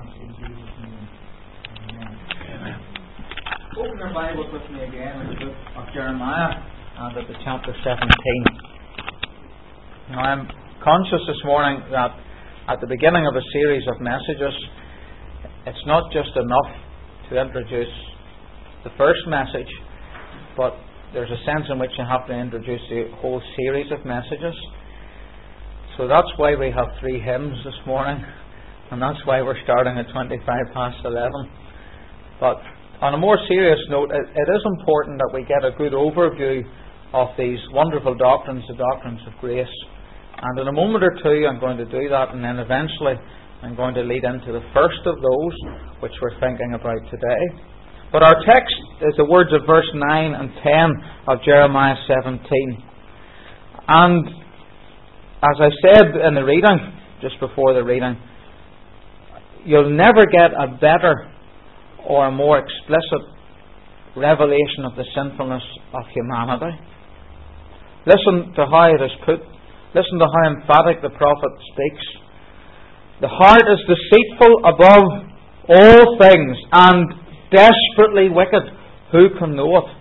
us in Jesus' name. Amen. Open your Bibles with me again in the book of Jeremiah and at the chapter 17. Now, I'm conscious this morning that at the beginning of a series of messages, it's not just enough to introduce the first message, but there's a sense in which you have to introduce the whole series of messages. So that's why we have 3 hymns this morning, and that's why we're starting at 11:25. But on a more serious note, it is important that we get a good overview of these wonderful doctrines, the doctrines of grace. And in a moment or two I'm going to do that, and then eventually I'm going to lead into the first of those which we're thinking about today. But our text is the words of verse 9 and 10 of Jeremiah 17. And as I said in the reading, just before the reading, you'll never get a better or a more explicit revelation of the sinfulness of humanity. Listen to how it is put. Listen to how emphatic the prophet speaks. The heart is deceitful above all things and desperately wicked. Who can know it?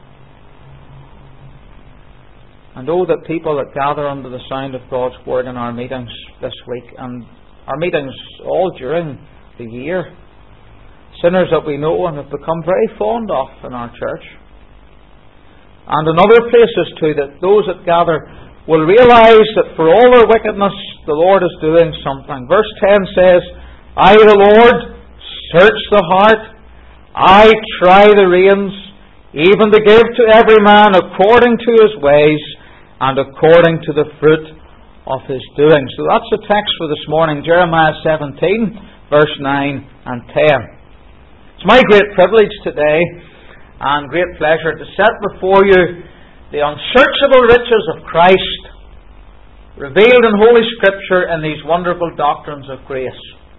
And oh, that people that gather under the sound of God's word in our meetings this week, and our meetings all during the year, sinners that we know and have become very fond of in our church, and in other places too, that those that gather will realise that for all their wickedness, the Lord is doing something. Verse 10 says, I, the Lord, search the heart, I try the reins, even to give to every man according to his ways and according to the fruit of his doing. So that's the text for this morning, Jeremiah 17, verse 9 and 10. It's my great privilege today and great pleasure to set before you the unsearchable riches of Christ revealed in Holy Scripture in these wonderful doctrines of grace.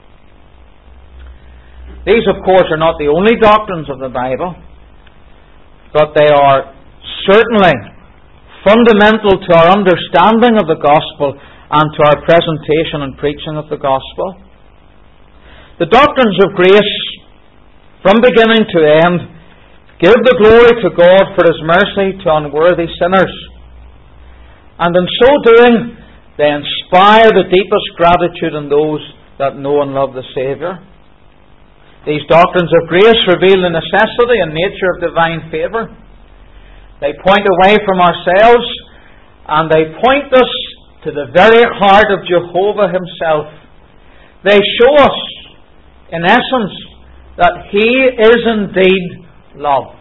These, of course, are not the only doctrines of the Bible, but they are certainly fundamental to our understanding of the gospel and to our presentation and preaching of the gospel. The doctrines of grace, from beginning to end, give the glory to God for His mercy to unworthy sinners. And in so doing, they inspire the deepest gratitude in those that know and love the Saviour. These doctrines of grace reveal the necessity and nature of divine favour. They point away from ourselves, and they point us to the very heart of Jehovah Himself. They show us, in essence, that He is indeed love.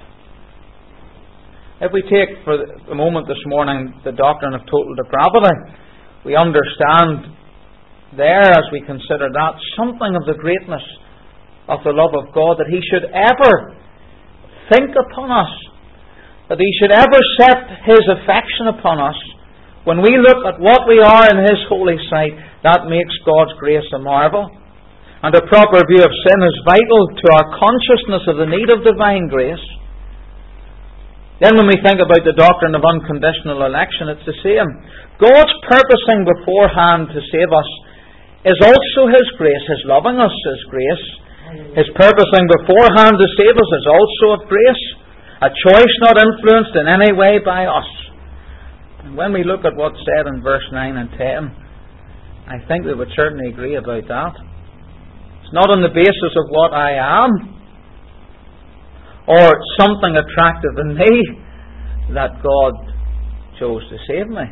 If we take for a moment this morning the doctrine of total depravity, we understand there, as we consider that, something of the greatness of the love of God, that He should ever think upon us, that He should ever set His affection upon us. When we look at what we are in His holy sight, that makes God's grace a marvel. And a proper view of sin is vital to our consciousness of the need of divine grace. Then when we think about the doctrine of unconditional election, it's the same. God's purposing beforehand to save us is also His grace. His loving us is grace. His purposing beforehand to save us is also of grace. A choice not influenced in any way by us. And when we look at what's said in verse 9 and 10, I think we would certainly agree about that. It's not on the basis of what I am or something attractive in me that God chose to save me.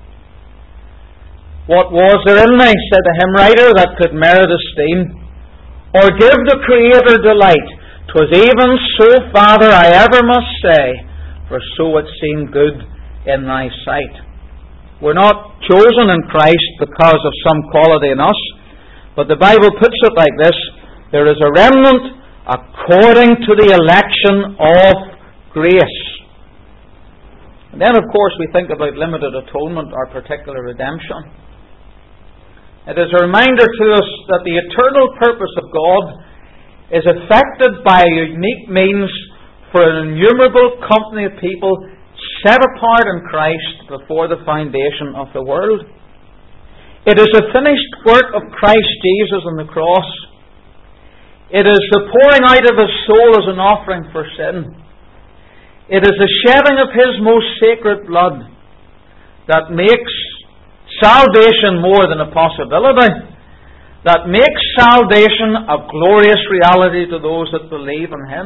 What was there in me, said the hymn writer, that could merit esteem, or give the Creator delight? 'Twas even so, Father, I ever must say, for so it seemed good in Thy sight. We're not chosen in Christ because of some quality in us, but the Bible puts it like this: there is a remnant according to the election of grace. And then, of course, we think about limited atonement or particular redemption. It is a reminder to us that the eternal purpose of God is effected by a unique means for an innumerable company of people set apart in Christ before the foundation of the world. It is a finished work of Christ Jesus on the cross. It is the pouring out of His soul as an offering for sin. It is the shedding of His most sacred blood that makes salvation more than a possibility, that makes salvation a glorious reality to those that believe in Him.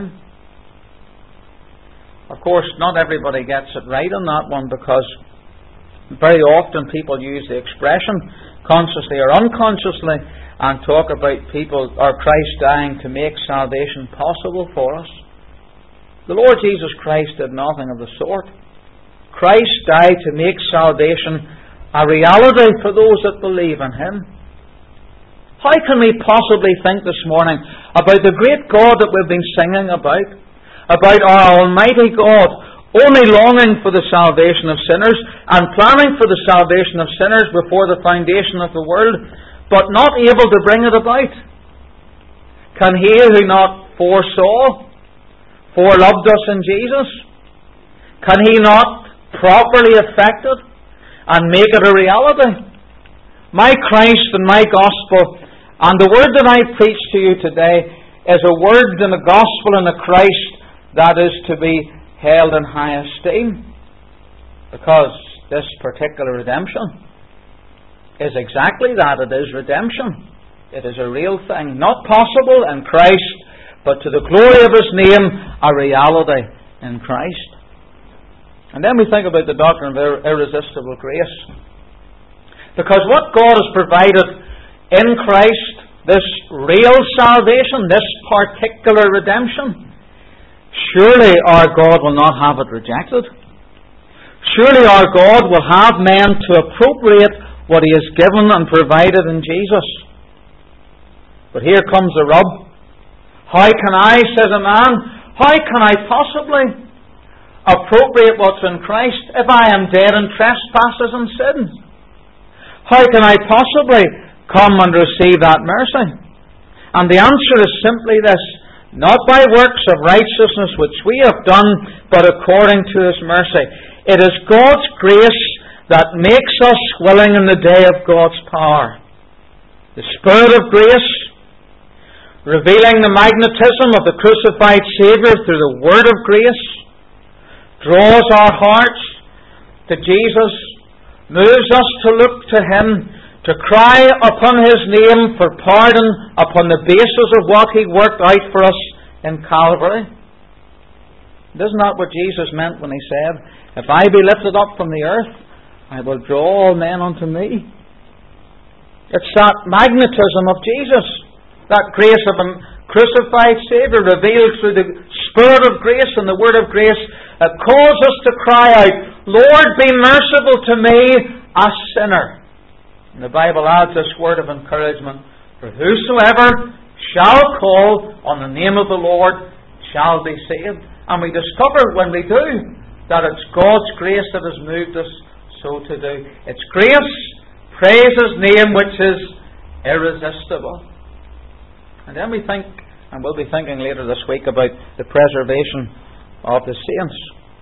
Of course, not everybody gets it right on that one, because very often people use the expression, consciously or unconsciously, and talk about people or Christ dying to make salvation possible for us. The Lord Jesus Christ did nothing of the sort. Christ died to make salvation a reality for those that believe in Him. How can we possibly think this morning about the great God that we've been singing about our Almighty God, only longing for the salvation of sinners and planning for the salvation of sinners before the foundation of the world, but not able to bring it about? Can He who not foresaw, foreloved us in Jesus, can He not properly effect it and make it a reality? My Christ and my gospel, and the word that I preach to you today, is a word and a gospel and a Christ that is to be held in high esteem, because this particular redemption is exactly that. It is redemption. It is a real thing, not possible in Christ, but to the glory of His name, a reality in Christ. And then we think about the doctrine of irresistible grace, because what God has provided in Christ, this real salvation, this particular redemption, surely our God will not have it rejected. Surely our God will have men to appropriate what He has given and provided in Jesus. But here comes the rub. How can I, says a man, how can I possibly appropriate what's in Christ if I am dead in trespasses and sins? How can I possibly come and receive that mercy? And the answer is simply this: not by works of righteousness which we have done, but according to His mercy. It is God's grace that makes us willing in the day of God's power. The Spirit of grace, revealing the magnetism of the crucified Saviour through the Word of grace, draws our hearts to Jesus, moves us to look to Him, to cry upon His name for pardon upon the basis of what He worked out for us in Calvary. Isn't that what Jesus meant when He said, "If I be lifted up from the earth, I will draw all men unto me"? It's that magnetism of Jesus, that grace of a crucified Saviour revealed through the Spirit of grace and the Word of grace, that calls us to cry out, "Lord, be merciful to me, a sinner." And the Bible adds this word of encouragement: "For whosoever shall call on the name of the Lord shall be saved." And we discover when we do that it's God's grace that has moved us so to do. It's grace, praise His name, which is irresistible. And then we think, and we'll be thinking later this week, about the preservation of the saints.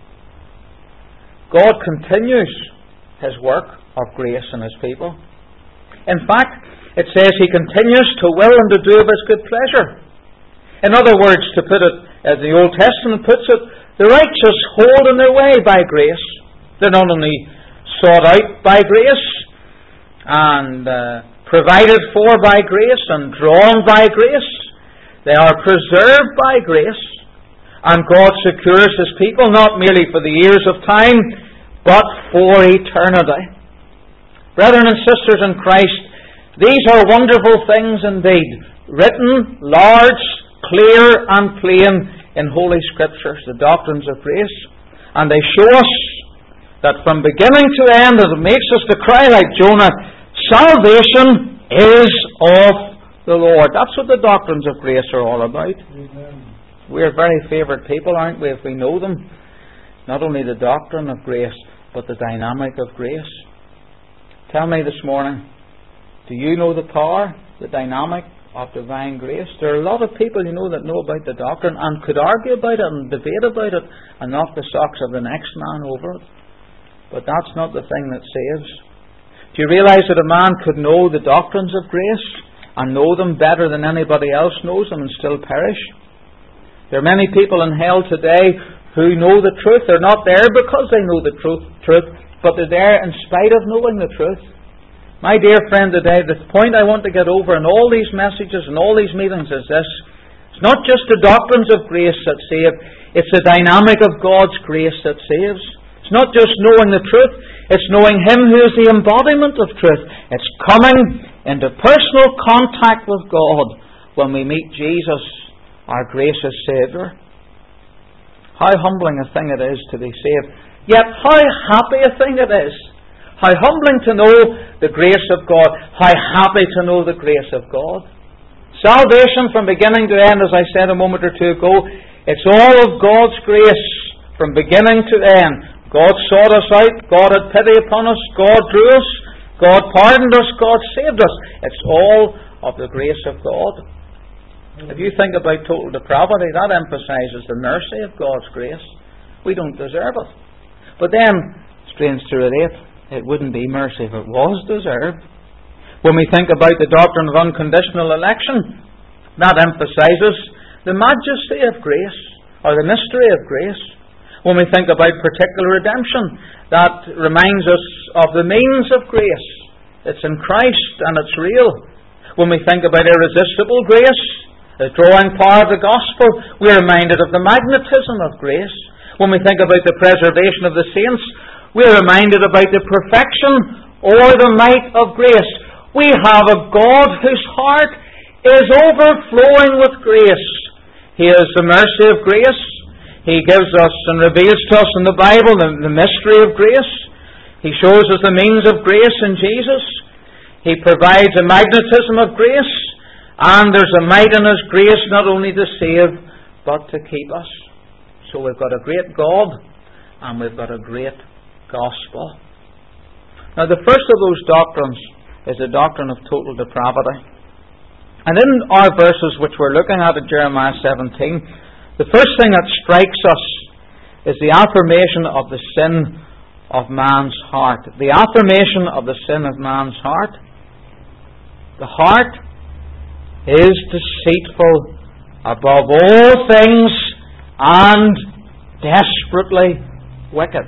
God continues His work of grace in His people. In fact, it says He continues to will and to do of His good pleasure. In other words, to put it as the Old Testament puts it, the righteous hold in their way by grace. They're not only sought out by grace and provided for by grace and drawn by grace, they are preserved by grace, and God secures His people not merely for the years of time, but for eternity. Brethren and sisters in Christ, these are wonderful things indeed, written large, clear and plain in Holy Scriptures, the doctrines of grace, and they show us that from beginning to end, it makes us to cry like Jonah, salvation is of the Lord. That's what the doctrines of grace are all about. Amen. We're very favoured people, aren't we, if we know them? Not only the doctrine of grace, but the dynamic of grace. Tell me this morning, do you know the power, the dynamic of divine grace? There are a lot of people, that know about the doctrine and could argue about it and debate about it and knock the socks of the next man over it. But that's not the thing that saves. Do you realize that a man could know the doctrines of grace and know them better than anybody else knows them and still perish. There are many people in hell today who know the truth. They're not there because they know the truth, but they're there in spite of knowing the truth. My dear friend, today, the point I want to get over in all these messages and all these meetings is this. It's not just the doctrines of grace that save. It's the dynamic of God's grace that saves. It's not just knowing the truth. It's knowing Him who is the embodiment of truth. It's coming into personal contact with God when we meet Jesus, our gracious Saviour. How humbling a thing it is to be saved. Yet how happy a thing it is. How humbling to know the grace of God. How happy to know the grace of God. Salvation from beginning to end, as I said a moment or two ago, it's all of God's grace from beginning to end. God sought us out. God had pity upon us. God drew us. God pardoned us. God saved us. It's all of the grace of God. If you think about total depravity, that emphasizes the mercy of God's grace. We don't deserve it. But then, strange to relate, it wouldn't be mercy if it was deserved. When we think about the doctrine of unconditional election, that emphasizes the majesty of grace, or the mystery of grace. When we think about particular redemption, that reminds us of the means of grace. It's in Christ and it's real. When we think about irresistible grace, the drawing power of the gospel, we're reminded of the magnetism of grace. When we think about the preservation of the saints, we're reminded about the perfection or the might of grace. We have a God whose heart is overflowing with grace. He is the mercy of grace. He gives us and reveals to us in the Bible the mystery of grace. He shows us the means of grace in Jesus. He provides a magnetism of grace. And there's a might in His grace not only to save, but to keep us. So we've got a great God, and we've got a great gospel. Now the first of those doctrines is the doctrine of total depravity. And in our verses which we're looking at in Jeremiah 17, the first thing that strikes us is the affirmation of the sin of man's heart. The affirmation of the sin of man's heart. The heart is deceitful above all things and desperately wicked.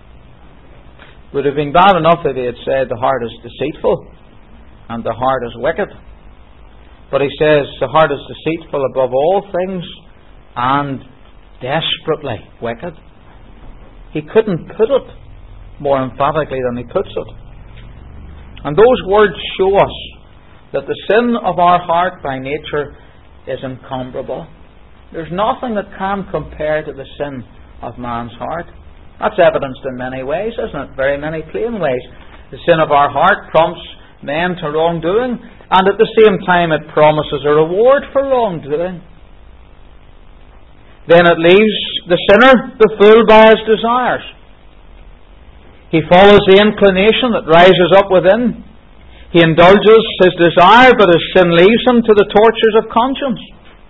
It would have been bad enough if he had said the heart is deceitful and the heart is wicked. But he says the heart is deceitful above all things and desperately wicked. He couldn't put it more emphatically than he puts it. And those words show us that the sin of our heart by nature is incomparable. There's nothing that can compare to the sin of man's heart. That's evidenced in many ways, isn't it? Very many plain ways. The sin of our heart prompts men to wrongdoing, and at the same time it promises a reward for wrongdoing. Then it leaves the sinner, the fool, by his desires. He follows the inclination that rises up within. He indulges his desire, but his sin leaves him to the tortures of conscience.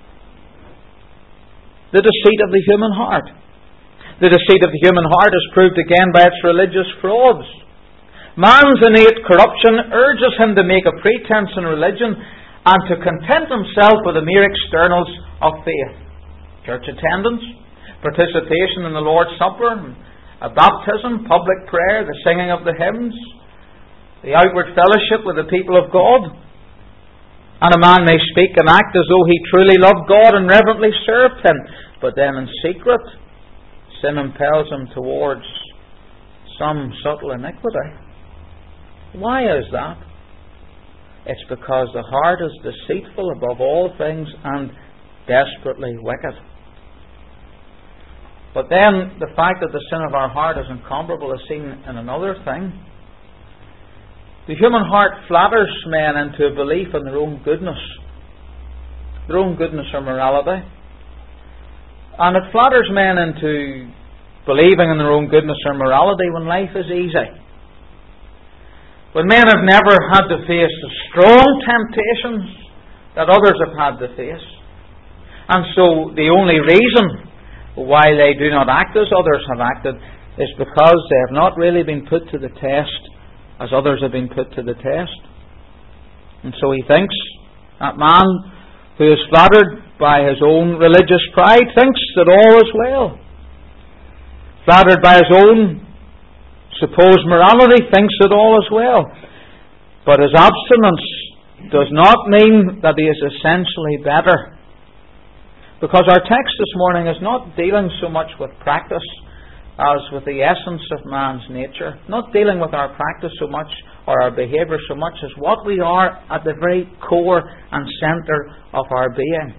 The deceit of the human heart. The deceit of the human heart is proved again by its religious frauds. Man's innate corruption urges him to make a pretense in religion and to content himself with the mere externals of faith. Church attendance, participation in the Lord's Supper, a baptism, public prayer, the singing of the hymns, the outward fellowship with the people of God. And a man may speak and act as though he truly loved God and reverently served Him, but then in secret, sin impels him towards some subtle iniquity. Why is that? It's because the heart is deceitful above all things and desperately wicked. But then the fact that the sin of our heart is incomparable is seen in another thing. The human heart flatters men into a belief in their own goodness. Their own goodness or morality. And it flatters men into believing in their own goodness or morality when life is easy. When men have never had to face the strong temptations that others have had to face. And so the only reason why they do not act as others have acted is because they have not really been put to the test as others have been put to the test. And so he thinks That man who is flattered by his own religious pride thinks that all is well. Flattered by his own supposed morality thinks that all is well. But his abstinence does not mean that he is essentially better. Because our text this morning is not dealing so much with practice as with the essence of man's nature. Not dealing with our practice so much or our behaviour so much as what we are at the very core and centre of our being.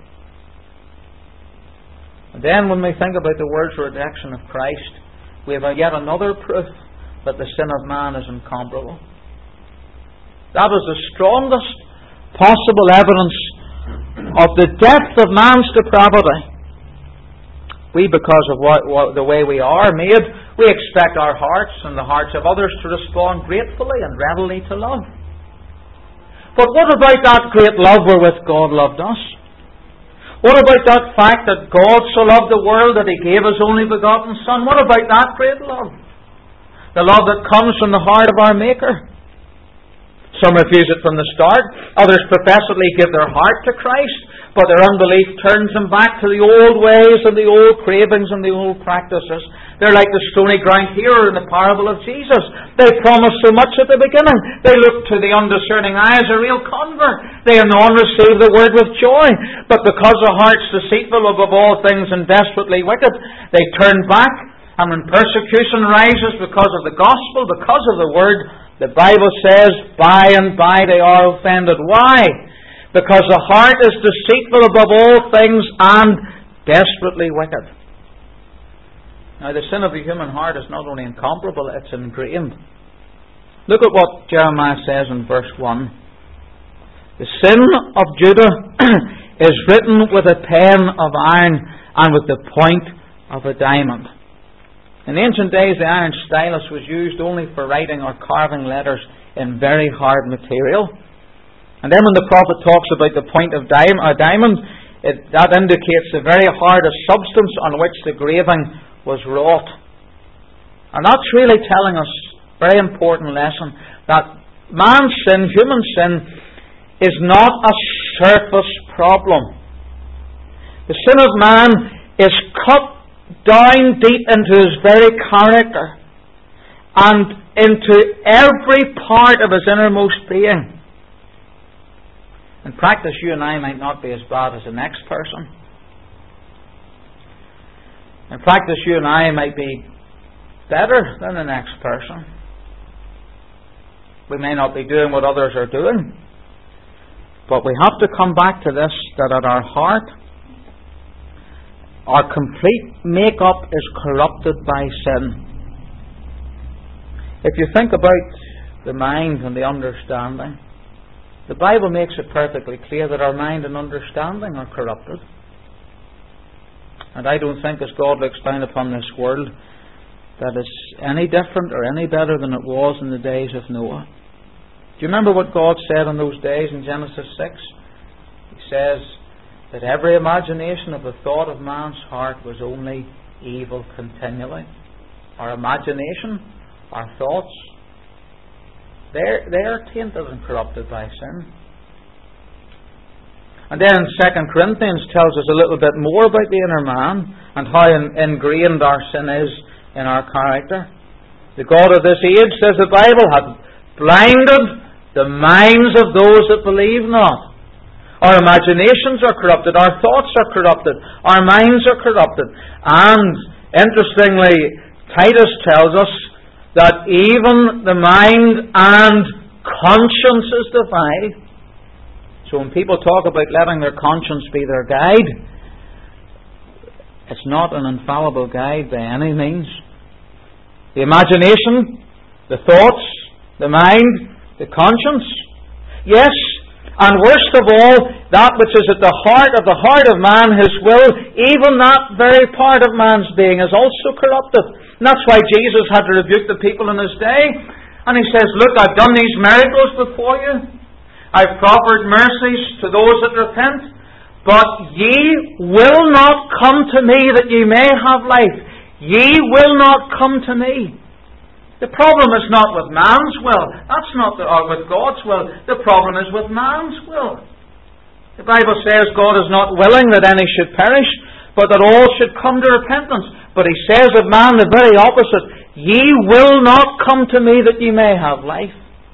And then when we think about the words rejection of Christ, we have yet another proof that the sin of man is incomparable. That is the strongest possible evidence of the depth of man's depravity. We, because of the way we are made, we expect our hearts and the hearts of others to respond gratefully and readily to love. But what about that great love wherewith God loved us? What about that fact that God so loved the world that He gave His only begotten Son? What about that great love? The love that comes from the heart of our Maker. Some refuse it from the start. Others professedly give their heart to Christ, but their unbelief turns them back to the old ways and the old cravings and the old practices. They're like the stony ground hearer in the parable of Jesus. They promise so much at the beginning. They look to the undiscerning eye as a real convert. They in on receive the word with joy. But because the heart's deceitful above all things and desperately wicked, they turn back. And when persecution rises because of the gospel, because of the word, the Bible says, by and by they are offended. Why? Because the heart is deceitful above all things and desperately wicked. Now, the sin of the human heart is not only incomparable, it's ingrained. Look at what Jeremiah says in verse 1. The sin of Judah is written with a pen of iron and with the point of a diamond. In ancient days, the iron stylus was used only for writing or carving letters in very hard material. And then when the prophet talks about the point of diamond, that indicates the very hardest substance on which the graving was wrought. And that's really telling us a very important lesson, that man's sin, human sin, is not a surface problem. The sin of man is cut down deep into his very character and into every part of his innermost being. In practice, you and I might not be as bad as the next person. In practice, you and I might be better than the next person. We may not be doing what others are doing. But we have to come back to this, that at our heart, our complete make-up is corrupted by sin. If you think about the mind and the understanding, the Bible makes it perfectly clear that our mind and understanding are corrupted. And I don't think, as God looks down upon this world, that it's any different or any better than it was in the days of Noah. Do you remember what God said in those days in Genesis 6? He says that every imagination of the thought of man's heart was only evil continually. Our imagination, our thoughts, they are tainted and corrupted by sin. And then 2 Corinthians tells us a little bit more about the inner man and how ingrained our sin is in our character. The God of this age, says the Bible, hath blinded the minds of those that believe not. Our imaginations are corrupted, our thoughts are corrupted, our minds are corrupted. And, interestingly, Titus tells us that even the mind and conscience is divided. So when people talk about letting their conscience be their guide, it's not an infallible guide by any means. The imagination, the thoughts, the mind, the conscience. Yes, and worst of all, that which is at the heart of man, his will, even that very part of man's being is also corrupted. And that's why Jesus had to rebuke the people in his day. And he says, look, I've done these miracles before you. I've proffered mercies to those that repent. But ye will not come to me that ye may have life. Ye will not come to me. The problem is not with man's will. That's not with God's will. The problem is with man's will. The Bible says God is not willing that any should perish, but that all should come to repentance. But He says of man the very opposite. Ye will not come to me that ye may have life.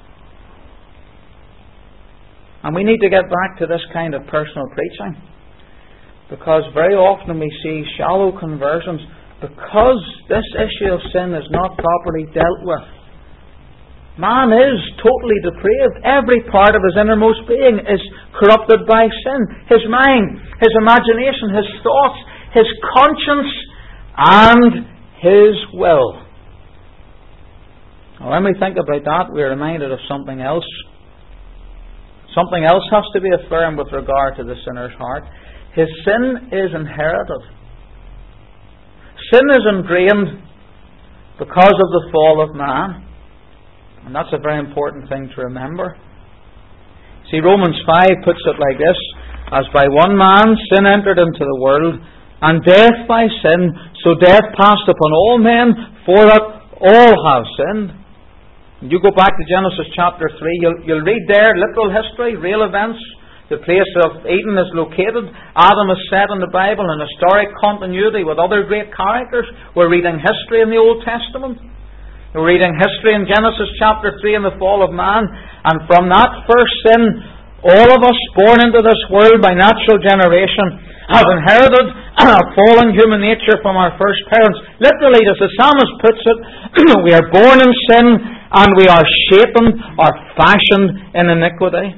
And we need to get back to this kind of personal preaching. Because very often we see shallow conversions because this issue of sin is not properly dealt with. Man is totally depraved. Every part of his innermost being is corrupted by sin. His mind, his imagination, his thoughts, his conscience, and his will. Now, when we think about that, we're reminded of something else. Something else has to be affirmed with regard to the sinner's heart. His sin is inherited. Sin is ingrained because of the fall of man. And that's a very important thing to remember. See, Romans 5 puts it like this. As by one man sin entered into the world, and death by sin, so death passed upon all men, for that all have sinned. And you go back to Genesis chapter 3, you'll read there literal history, real events. The place of Eden is located. Adam is set in the Bible in historic continuity with other great characters. We're reading history in the Old Testament. We're reading history in Genesis chapter 3 and the fall of man. And from that first sin, all of us born into this world by natural generation have inherited a fallen human nature from our first parents. Literally, as the psalmist puts it, we are born in sin and we are shapen or fashioned in iniquity.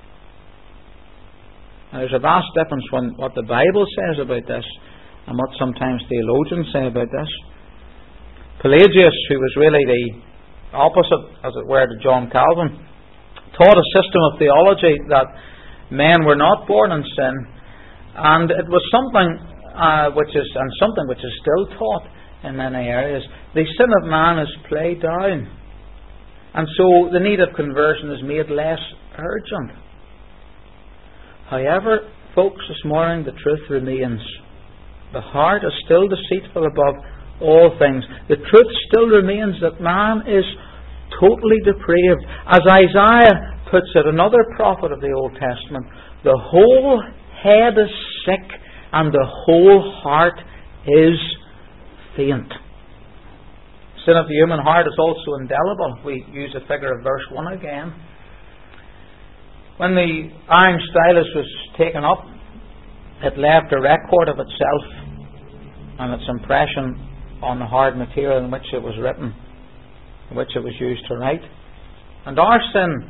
Now, there's a vast difference between what the Bible says about this and what sometimes theologians say about this. Pelagius, who was really the opposite, as it were, to John Calvin, taught a system of theology that men were not born in sin, and it was something which is still taught in many areas. The sin of man is played down, and so the need of conversion is made less urgent. However, folks, this morning the truth remains. The heart is still deceitful above all things. The truth still remains that man is totally depraved. As Isaiah puts it, another prophet of the Old Testament, the whole head is sick and the whole heart is faint. Sin of the human heart is also indelible. We use the figure of verse 1 again. When the iron stylus was taken up, it left a record of itself and its impression on the hard material in which it was written, in which it was used to write. And our sin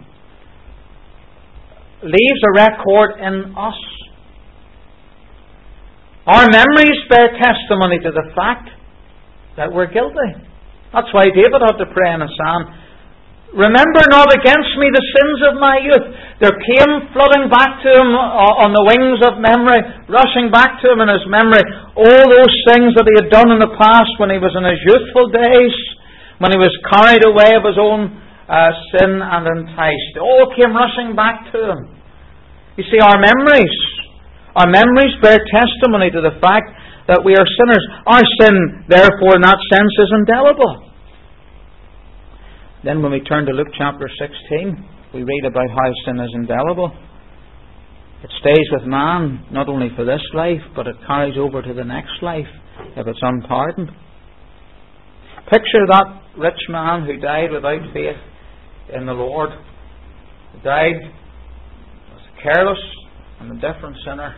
leaves a record in us. Our memories bear testimony to the fact that we're guilty. That's why David had to pray in a psalm, remember not against me the sins of my youth. There came flooding back to him on the wings of memory, rushing back to him in his memory, all those things that he had done in the past when he was in his youthful days, when he was carried away of his own sin and enticed. They all came rushing back to him. You see, our memories bear testimony to the fact that we are sinners. Our sin, therefore, in that sense, is indelible. Then when we turn to Luke chapter 16, we read about how sin is indelible. It stays with man, not only for this life, but it carries over to the next life if it's unpardoned. Picture that rich man who died without faith in the Lord. He died as a careless and indifferent sinner.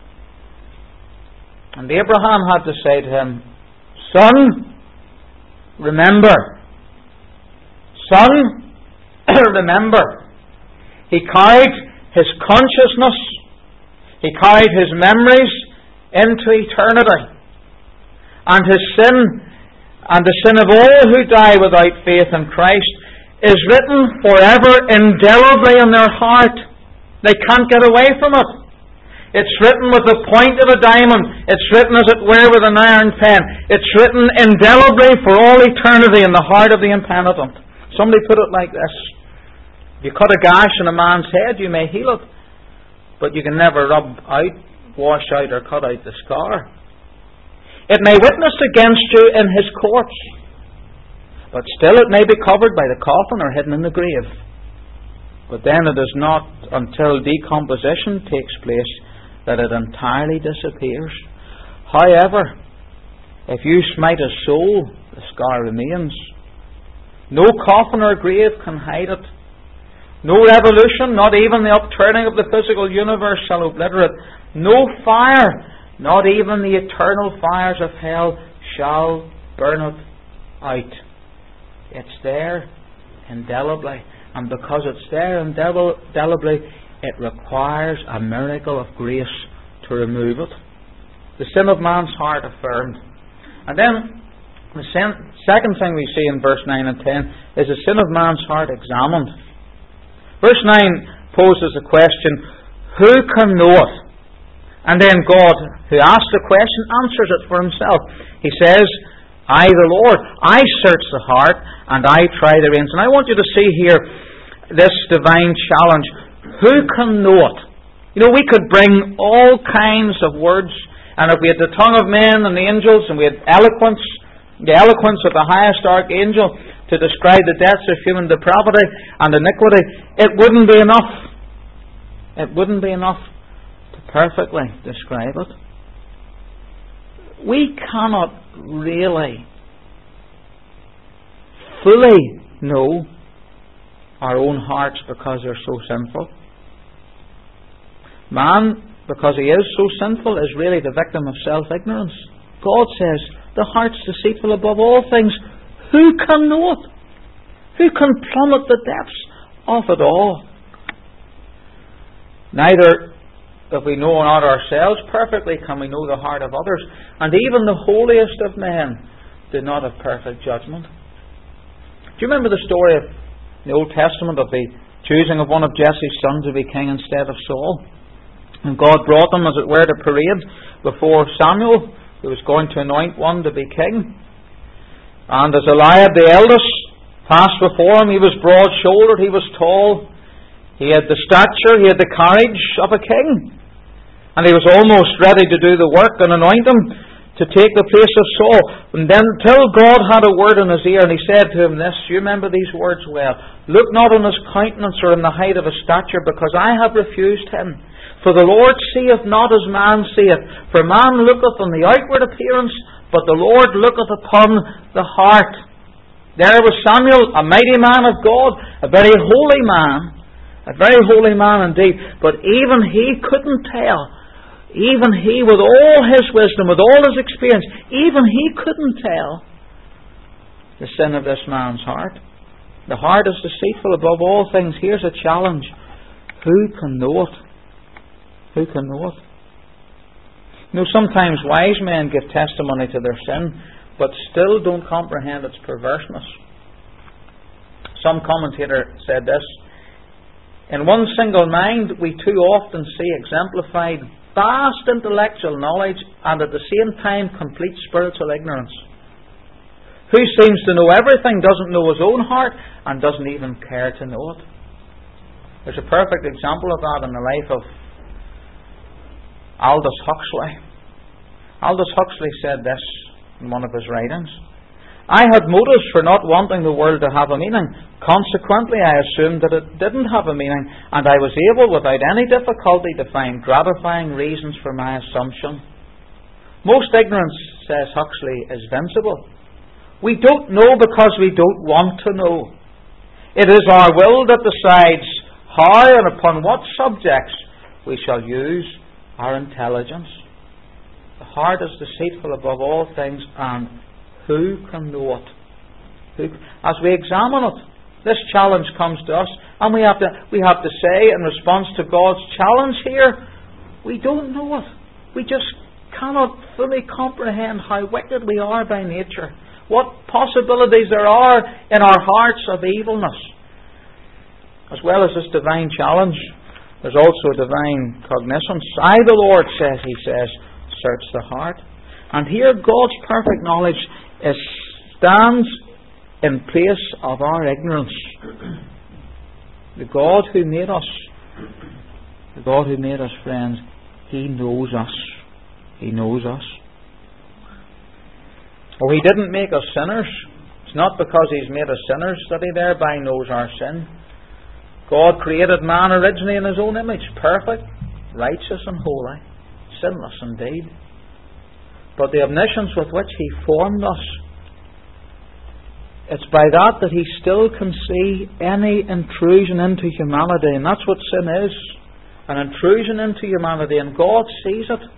And Abraham had to say to him, son, remember. Son, remember. He carried his consciousness, he carried his memories into eternity. And his sin, and the sin of all who die without faith in Christ, is written forever indelibly in their heart. They can't get away from it. It's written with the point of a diamond. It's written, as it were, with an iron pen. It's written indelibly for all eternity in the heart of the impenitent. Somebody put it like this. If you cut a gash in a man's head, you may heal it, but you can never rub out, wash out, or cut out the scar. It may witness against you in his courts, but still it may be covered by the coffin or hidden in the grave. But then it is not until decomposition takes place that it entirely disappears. However, if you smite a soul, the scar remains. No coffin or grave can hide it. No revolution, not even the upturning of the physical universe, shall obliterate it. No fire, not even the eternal fires of hell, shall burn it out. It's there indelibly. And because it's there indelibly, it requires a miracle of grace to remove it. The sin of man's heart affirmed. And then the second thing we see in verse 9 and 10 is the sin of man's heart examined. Verse 9 poses a question, who can know it? And then God, who asks the question, answers it for himself. He says, I, the Lord, I search the heart and I try the reins. And I want you to see here this divine challenge. Who can know it? You know, we could bring all kinds of words, and if we had the tongue of men and the angels, and we had eloquence, the eloquence of the highest archangel to describe the depths of human depravity and iniquity, it wouldn't be enough. It wouldn't be enough to perfectly describe it. We cannot really fully know our own hearts because they're so sinful. Man, because he is so sinful, is really the victim of self-ignorance. God says, the heart's deceitful above all things. Who can know it? Who can plummet the depths of it all? Neither, if we know not ourselves perfectly, can we know the heart of others. And even the holiest of men did not have perfect judgment. Do you remember the story of the Old Testament of the choosing of one of Jesse's sons to be king instead of Saul? And God brought them, as it were, to parade before Samuel, who was going to anoint one to be king. And as Eliab the eldest passed before him, he was broad-shouldered, he was tall, he had the stature, he had the carriage of a king. And he was almost ready to do the work and anoint him to take the place of Saul. And then till God had a word in his ear, and he said to him this, you remember these words well, look not on his countenance or on the height of his stature, because I have refused him. For the Lord seeth not as man seeth. For man looketh on the outward appearance, but the Lord looketh upon the heart. There was Samuel, a mighty man of God, a very holy man indeed. But even he couldn't tell. Even he, with all his wisdom, with all his experience, even he couldn't tell the sin of this man's heart. The heart is deceitful above all things. Here's a challenge. Who can know it? Who can know it? You know, sometimes wise men give testimony to their sin, but still don't comprehend its perverseness. Some commentator said this, in one single mind we too often see exemplified vast intellectual knowledge and at the same time complete spiritual ignorance. Who seems to know everything, doesn't know his own heart, and doesn't even care to know it. There's a perfect example of that in the life of Aldous Huxley. Aldous Huxley said this in one of his writings. I had motives for not wanting the world to have a meaning. Consequently, I assumed that it didn't have a meaning, and I was able without any difficulty to find gratifying reasons for my assumption. Most ignorance, says Huxley, is vincible. We don't know because we don't want to know. It is our will that decides how and upon what subjects we shall use our intelligence. The heart is deceitful above all things, and who can know it? As we examine it, this challenge comes to us, and we have to say in response to God's challenge here, we don't know it. We just cannot fully comprehend how wicked we are by nature. What possibilities there are in our hearts of evilness. As well as this divine challenge, there's also a divine cognizance. I, the Lord, he says, search the heart. And here God's perfect knowledge stands in place of our ignorance. The God who made us, friends, He knows us. He knows us. Oh, He didn't make us sinners. It's not because He's made us sinners that He thereby knows our sin. God created man originally in His own image, perfect, righteous and holy, sinless indeed. But the omniscience with which He formed us, it's by that He still can see any intrusion into humanity. And that's what sin is. An intrusion into humanity. And God sees it.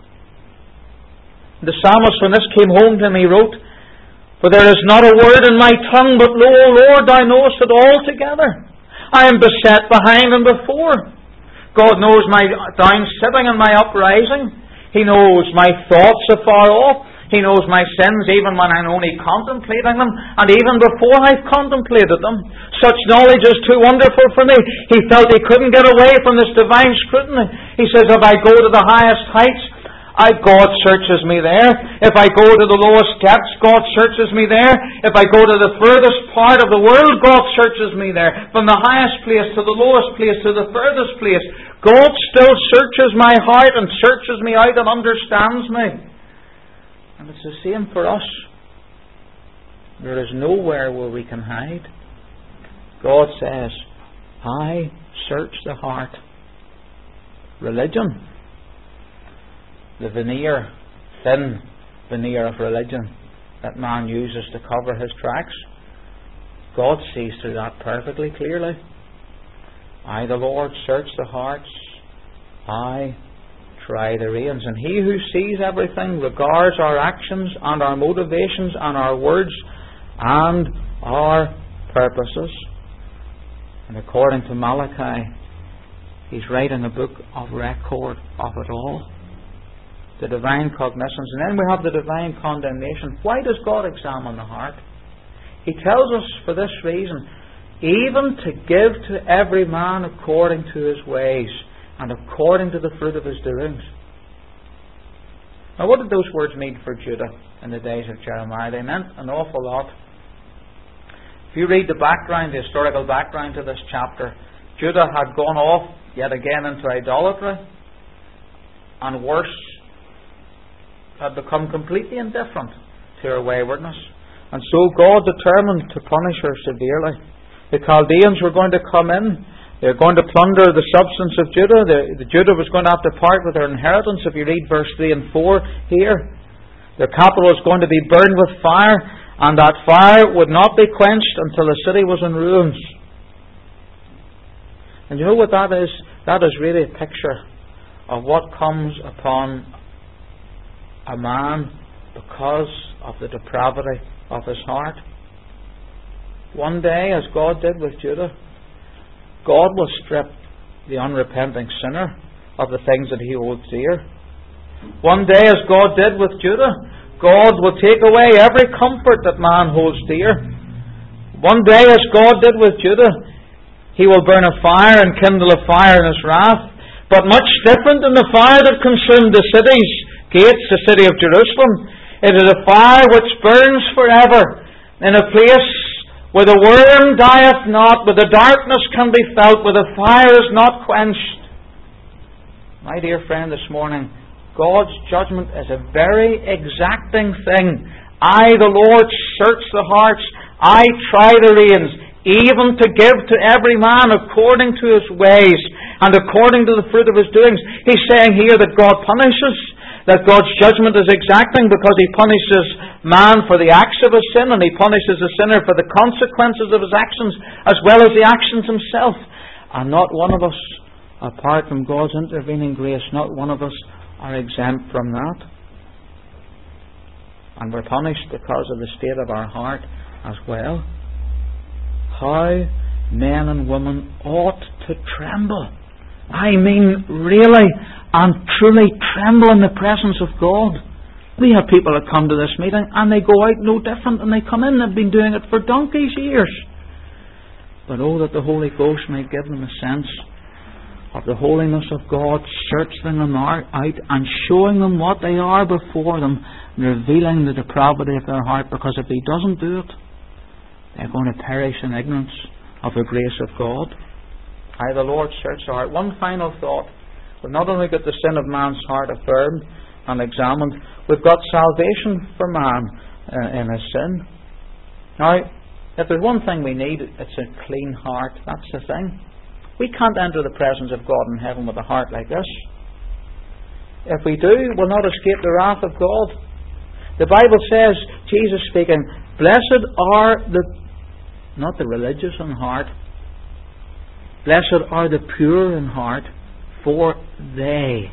The psalmist, when this came home to him, he wrote, "For there is not a word in my tongue, but lo, O Lord, Thou knowest it altogether. I am beset behind and before." God knows my down sitting and my uprising. He knows my thoughts afar off. He knows my sins even when I'm only contemplating them, and even before I've contemplated them. Such knowledge is too wonderful for me. He felt he couldn't get away from this divine scrutiny. He says, if I go to the highest heights, God searches me there. If I go to the lowest depths, God searches me there. If I go to the furthest part of the world, God searches me there. From the highest place to the lowest place to the furthest place, God still searches my heart and searches me out and understands me. And it's the same for us. There is nowhere where we can hide. God says, I search the heart. Religion, the veneer, thin veneer of religion that man uses to cover his tracks, God sees through that perfectly clearly. I, the Lord, search the hearts. I try the reins. And He who sees everything regards our actions and our motivations and our words and our purposes. And according to Malachi, He's writing a book of record of it all. The divine cognizance. And then we have the divine condemnation. Why does God examine the heart? He tells us for this reason, even to give to every man according to his ways and according to the fruit of his doings. Now, what did those words mean for Judah in the days of Jeremiah? They meant an awful lot. If you read the background, the historical background to this chapter, Judah had gone off yet again into idolatry, and worse, had become completely indifferent to her waywardness. And so God determined to punish her severely. The Chaldeans were going to come in. They were going to plunder the substance of Judah. Judah was going to have to part with their inheritance. If you read verse 3 and 4 here, their capital was going to be burned with fire, and that fire would not be quenched until the city was in ruins. And you know what that is? That is really a picture of what comes upon a man because of the depravity of his heart. One day, as God did with Judah, God will strip the unrepenting sinner of the things that he holds dear. One day, as God did with Judah, God will take away every comfort that man holds dear. One day, as God did with Judah, He will burn a fire and kindle a fire in His wrath. But much different than the fire that consumed the city's gates, the city of Jerusalem. It is a fire which burns forever in a place where the worm dieth not, where the darkness can be felt, where the fire is not quenched. My dear friend, this morning, God's judgment is a very exacting thing. I, the Lord, search the hearts. I try the reins, even to give to every man according to his ways and according to the fruit of his doings. He's saying here that God punishes, that God's judgment is exacting because He punishes man for the acts of his sin, and He punishes the sinner for the consequences of his actions as well as the actions himself. And not one of us, apart from God's intervening grace, not one of us are exempt from that. And we're punished because of the state of our heart as well. How men and women ought to tremble. I mean, really and truly tremble in the presence of God. We have people that come to this meeting and they go out no different than they come in. They've been doing it for donkey's years. But oh, that the Holy Ghost may give them a sense of the holiness of God, searching them out and showing them what they are before them, and revealing the depravity of their heart, because if He doesn't do it, they're going to perish in ignorance of the grace of God. I, the Lord, search the heart. One final thought. We've not only got the sin of man's heart affirmed and examined, we've got salvation for man in his sin. Now, if there's one thing we need, it's a clean heart. That's the thing. We can't enter the presence of God in heaven with a heart like this. If we do, we'll not escape the wrath of God. The Bible says, Jesus speaking, blessed are not the religious in heart, blessed are the pure in heart, for they,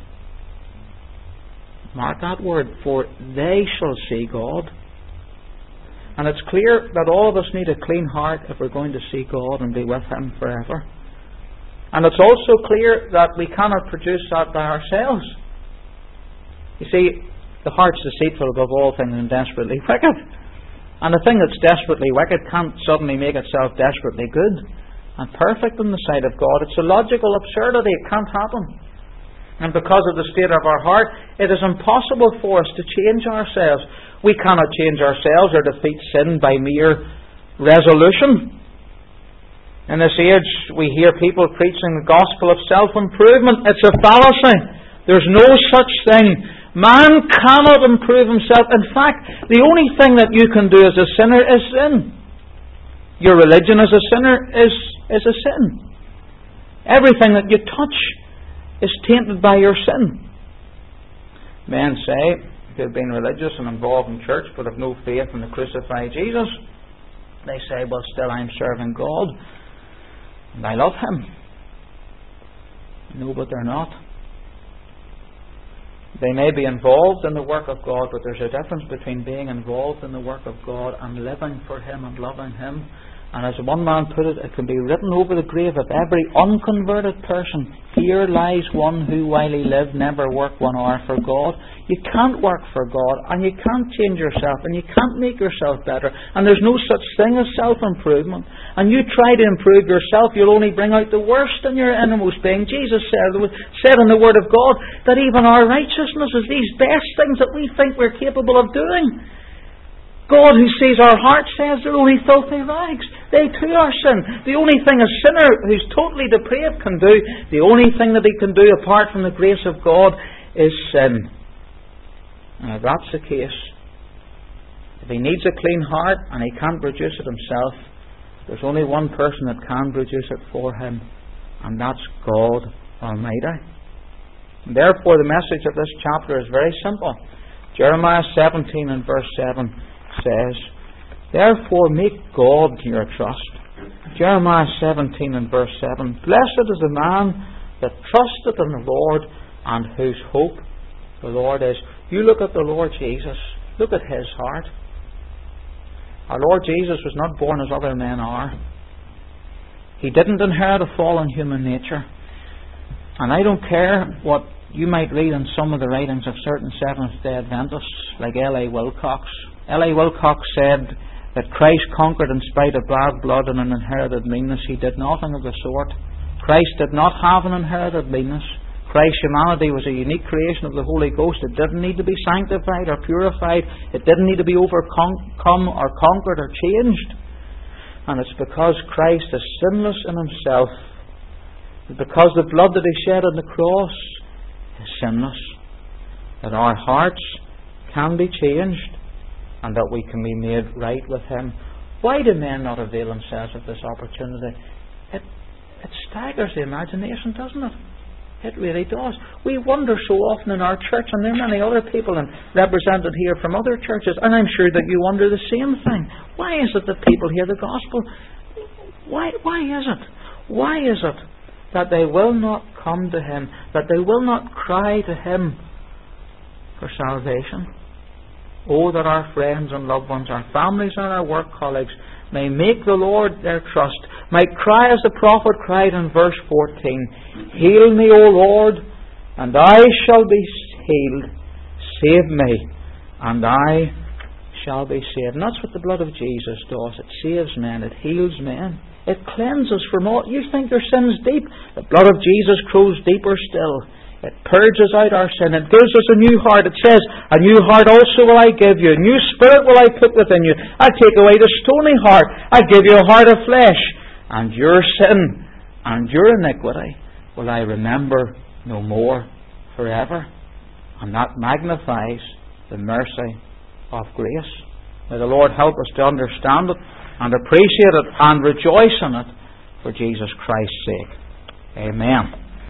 mark that word, for they shall see God. And it's clear that all of us need a clean heart if we're going to see God and be with Him forever. And it's also clear that we cannot produce that by ourselves. You see, the heart's deceitful above all things and desperately wicked. And the thing that's desperately wicked can't suddenly make itself desperately good and perfect in the sight of God. It's a logical absurdity. It can't happen. And because of the state of our heart, it is impossible for us to change ourselves. We cannot change ourselves or defeat sin by mere resolution. In this age, we hear people preaching the gospel of self-improvement. It's a fallacy. There's no such thing. Man cannot improve himself. In fact, the only thing that you can do as a sinner is sin. Your religion as a sinner is a sin. Everything that you touch is tainted by your sin. Men say they've been religious and involved in church but have no faith in the crucified Jesus. They say, well, still I'm serving God and I love Him. No, but they're not. They may be involved in the work of God, but there's a difference between being involved in the work of God and living for Him and loving Him. And as one man put it, it can be written over the grave of every unconverted person, here lies one who while he lived never worked 1 hour for God. You can't work for God, and you can't change yourself, and you can't make yourself better, and there's no such thing as self-improvement. And you try to improve yourself, you'll only bring out the worst in your innermost being. Jesus said in the Word of God that even our righteousness is these best things that we think we're capable of doing. God who sees our hearts says they're only filthy rags. They too are sin. The only thing a sinner who's totally depraved can do, the only thing that he can do apart from the grace of God is sin. And if that's the case, if he needs a clean heart and he can't produce it himself, there's only one person that can produce it for him, and that's God Almighty. And therefore the message of this chapter is very simple. Jeremiah 17 and verse 7 says, therefore make God your trust. Jeremiah 17 and verse 7, blessed is the man that trusteth in the Lord and whose hope the Lord is. You look at the Lord Jesus, look at His heart. Our Lord Jesus was not born as other men are. He didn't inherit a fallen human nature. And I don't care what you might read in some of the writings of certain Seventh-day Adventists like L.A. Wilcox. L.A. Wilcox said that Christ conquered in spite of bad blood and an inherited meanness. He did nothing of the sort. Christ did not have an inherited meanness. Christ's humanity was a unique creation of the Holy Ghost. It didn't need to be sanctified or purified. It didn't need to be overcome or conquered or changed. And it's because Christ is sinless in Himself, because the blood that He shed on the cross is sinless, that our hearts can be changed and that we can be made right with Him. Why do men not avail themselves of this opportunity? It staggers the imagination, doesn't it? It really does. We wonder so often in our church, and there are many other people represented here from other churches, and I'm sure that you wonder the same thing. Why is it that people hear the gospel? Why is it? Why is it that they will not come to Him, that they will not cry to Him for salvation? Oh, that our friends and loved ones, our families and our work colleagues may make the Lord their trust, might cry as the prophet cried in verse 14, heal me, O Lord, and I shall be healed. Save me, and I shall be saved. And that's what the blood of Jesus does. It saves men. It heals men. It cleanses from all. You think your sin's deep? The blood of Jesus grows deeper still. It purges out our sin. It gives us a new heart. It says, a new heart also will I give you. A new spirit will I put within you. I take away the stony heart. I give you a heart of flesh. And your sin and your iniquity will I remember no more forever. And that magnifies the mercy of grace. May the Lord help us to understand it and appreciate it and rejoice in it for Jesus Christ's sake. Amen.